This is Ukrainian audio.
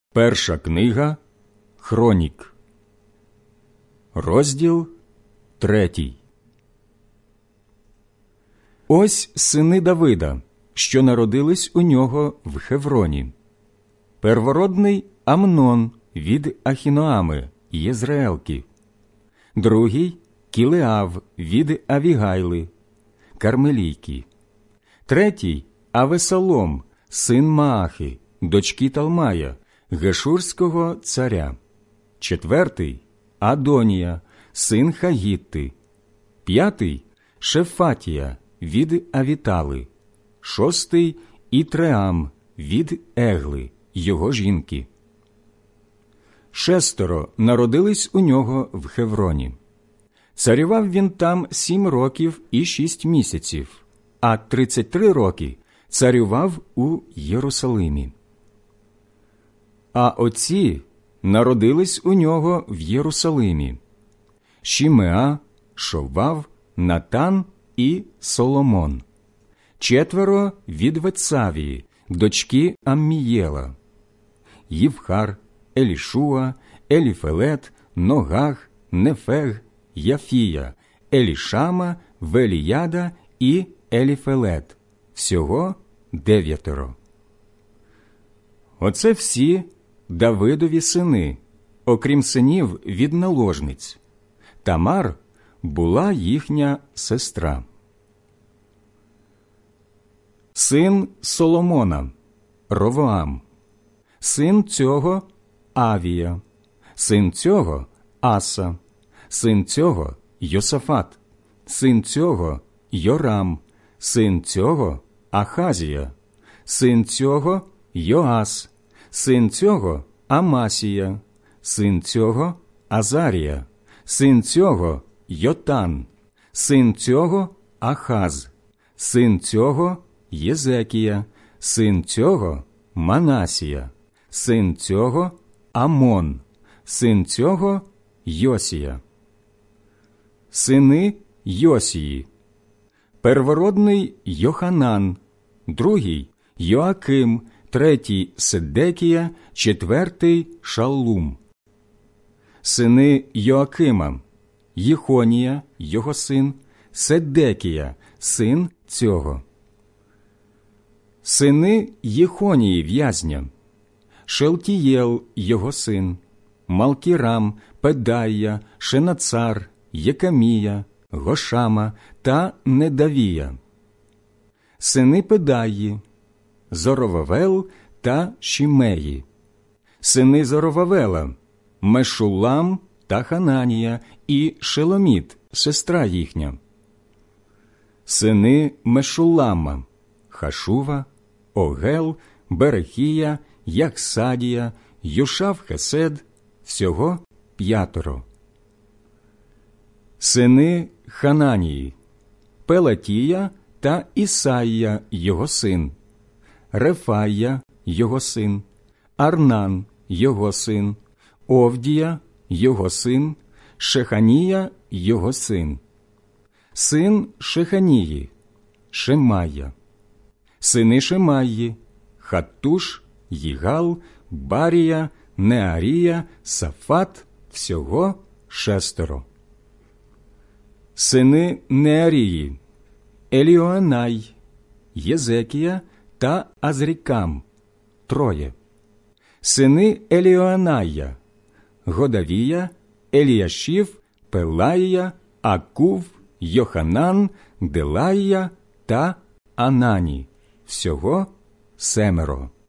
Перша книга Хронік, розділ 3. Ось сини Давида, що народились у нього в Хевроні. Первородний Амнон від Ахіноами, Єзреелки. Другий Кілеав від Авігайли, Кармелійки. Третій Авесалом, син Маахи, дочки Талмая, Гешурського царя. Четвертий Адонія, син Хагітти. П'ятий Шефатія від Авітали. Шостий Ітреам від Егли, його жінки. Шестеро народились у нього в Хевроні. Царював він там 7 років і 6 місяців, а 33 роки царював у Єрусалимі. А оці народились у нього в Єрусалимі: Шімеа, Шовав, Натан і Соломон. 4 від Вецавії, дочки Аммієла: Ївхар, Елішуа, Еліфелет, Ногах, Нефег, Яфія, Елішама, Веліяда і Еліфелет. Всього 9. Оце всі Давидові сини, окрім синів від наложниць. Тамар була їхня сестра. Син Соломона – Ровоам. Син цього – Авія. Син цього – Аса. Син цього – Йосафат. Син цього – Йорам. Син цього – Ахазія. Син цього – Йоас. Син цього – Амасія. Син цього – Азарія. Син цього – Йотан. Син цього – Ахаз. Син цього – Єзекія. Син цього – Манасія. Син цього – Амон. Син цього – Йосія. Сини Йосії: первородний Йоханан, другий Йоаким, третій Седекія, четвертий Шаллум. Сини Йоакима: Єхонія, його син, Седекія, син цього. Сини Єхонії в'язня: Шелтієл, його син, Малкірам, Педая, Шенацар, Єкамія, Гошама та Недавія. Сини Педаї: Зоровавел та Шімеї. Сини Зоровавела: Мешулам та Хананія і Шеломіт, сестра їхня. Сини Мешулама: Хашува, Огел, Берехія, Яхсадія, Юшав-Хесед. Всього 5. Сини Хананії: Пелатія та Ісаїя, його син, Рефая, його син, Арнан, його син, Овдія, його син, Шеханія, його син. Син Шеханії: Шемая. Сини Шемаї: Хаттуш, Їгал, Барія, Неарія, Сафат. Всього 6. Сини Неарії: Еліоанай, Єзекія та Азрікам. 3. Сини Еліоаная: Годавія, Еліяшів, Пелаїя, Акув, Йоханан, Делаїя та Анані. Всього 7.